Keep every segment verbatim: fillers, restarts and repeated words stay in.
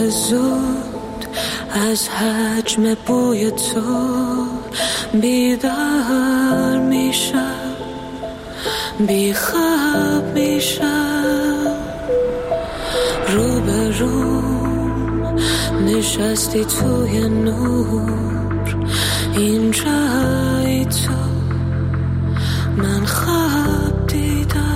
زود از حجم بوی تو بیدار میشم، بیخواب میشم. رو به رو نشستی توی نور، اینجایی تو من خواب دیدم.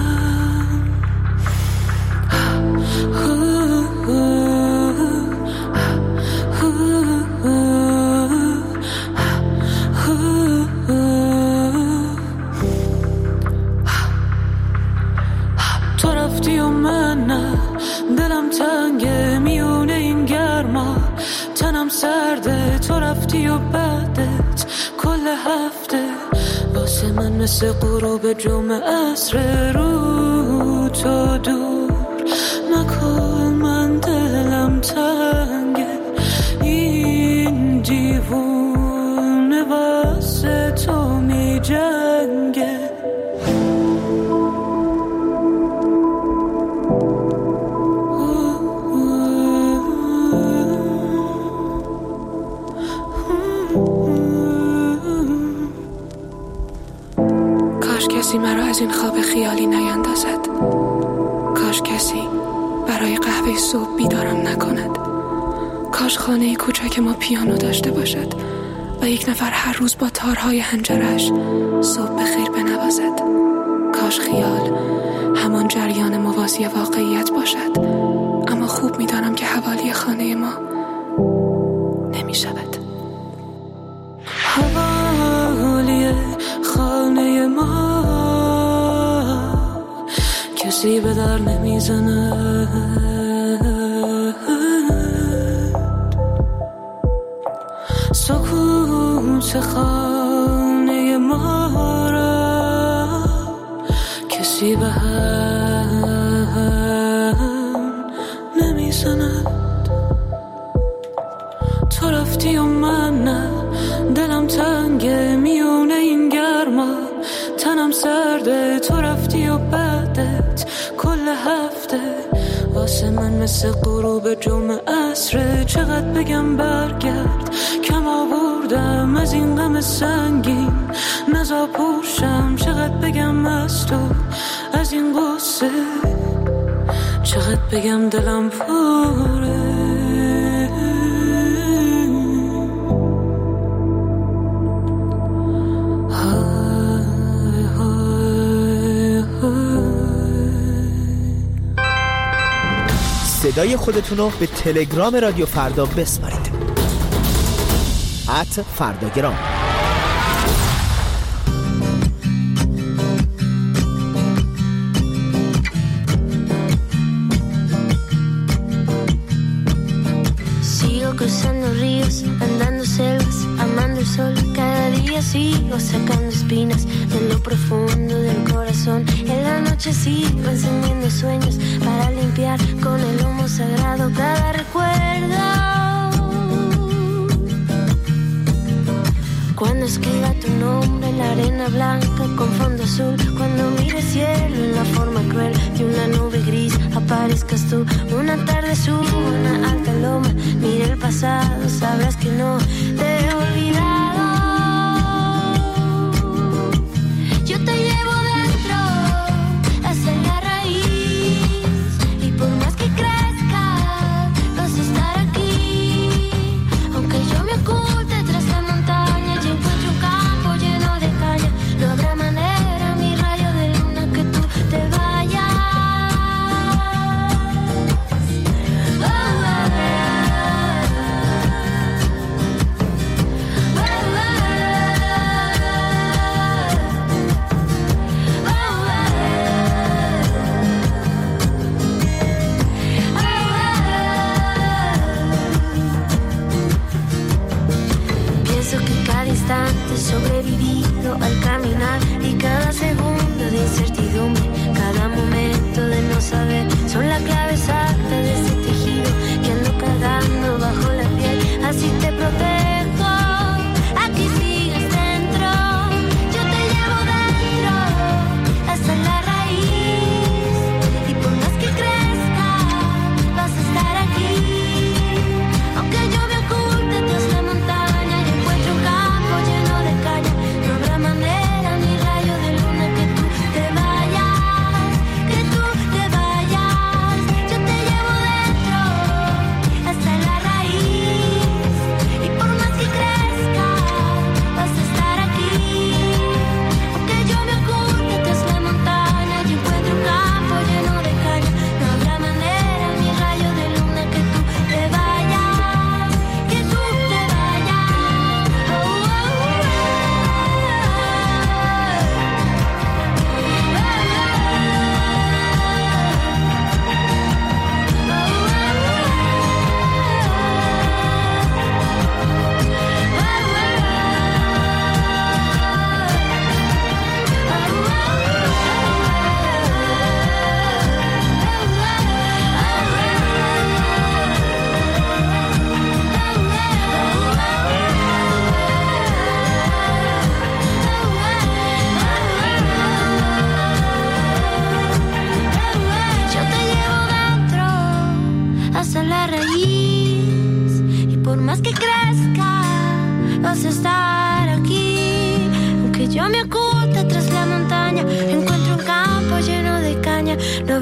تو رفتی و من نه، دلم تنگه میونه این گرما، تنم سرده. تو رفتی و بعدت کل هفته واسه من مثل غروب جمعه عصر. رو تو دور نکن، من دلم تنگه، این دیوونه واسه تو می جنگه. کاش کسی مرا از این خواب خیالی نیندازد، کاش کسی برای قهوه صبح بیدارم نکند، کاش خانه کوچک ما پیانو داشته باشد و یک نفر هر روز با تارهای حنجرش صبح بخیر بنوازد. کاش خیال همان جریان موازی واقعیت باشد، اما خوب میدانم که حوالی خانه ما نمی شود. حوالی خانه ما کسی به در نمیزنه، سکوت خانه ما را کسی به هم نمیزند. تو رفتی و من نه، دلم تنگه میونه این گرما، تنم سرده. تو رفتی و بعدت کل هفته واسه من مثل غروب جمعه عصر. چقدر بگم برگرد، کم آوردم از این غم سنگین، نزا پوشم. چقدر بگم از تو، از این قصه، چقدر بگم دلم پره. صدای خودتونو به تلگرام رادیو فردا بسپارید. ات فرداگرام. Sigo cruzando ríos, andando selvas, amando el sol. Cada día sigo sacando espinas de lo profundo del corazón. En la noche sigo encendiendo sueños para limpiar con el humo sagrado cada recuerdo. Cuando escriba tu nombre en la arena blanca con fondo azul, cuando mire el cielo en la forma cruel de una nube gris, aparezcas tú. Una tarde subo una alta loma, mire el pasado, sabrás que no te he olvidado. Yo te llevo dentro hasta la raíz, y por más que crezca vas a estar aquí. Aunque yo me oculte tras la montaña y encuentro un campo lleno de caña, no habrá manera, mi rayo de luna, que tú te vayas. Oh, oh, oh.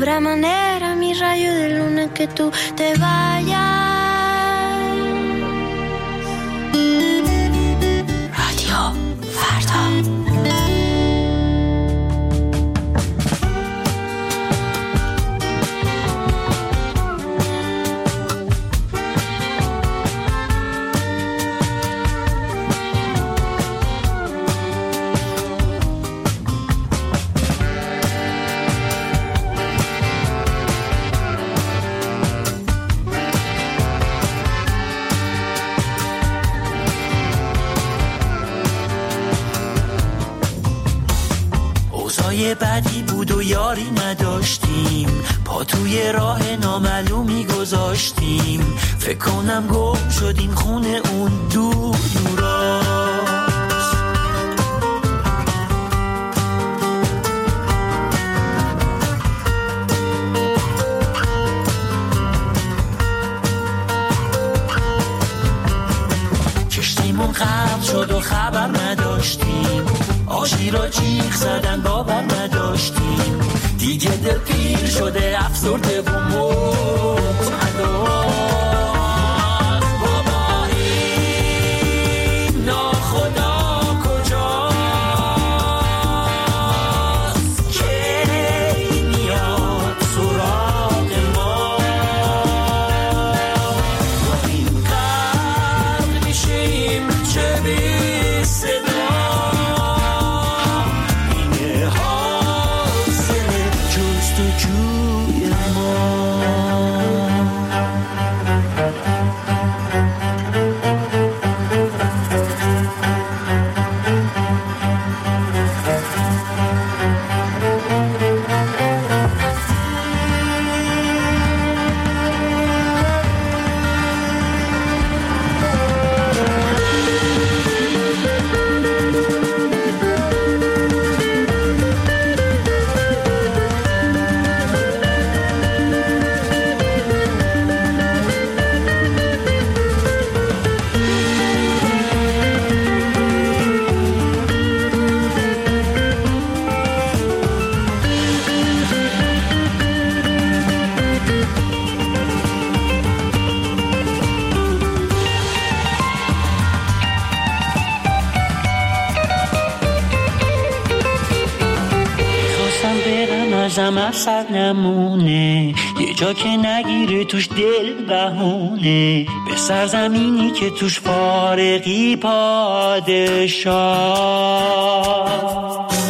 otra manera mi rayo de luna que tú te vayas. Radio Farda. یه بدی بود و یاری نداشتیم، پا توی راه نامعلومی گذاشتیم، فکر کنم گم شدیم خونه اون دور دوراست. کشتیمون غرق شد و خبر نداشتیم، آشی را جیغ زدن باور نداشتیم، دیگه دل پیر شده افسرده و مبتلاست. بابا این ناخدا کجاست که میاد سراغ ما، با این غرق میشیم چه بی صدا. اثر نمونه، یه جا که نگیره توش دل بهونه، به سرزمینی که توش فارغی پادشاه.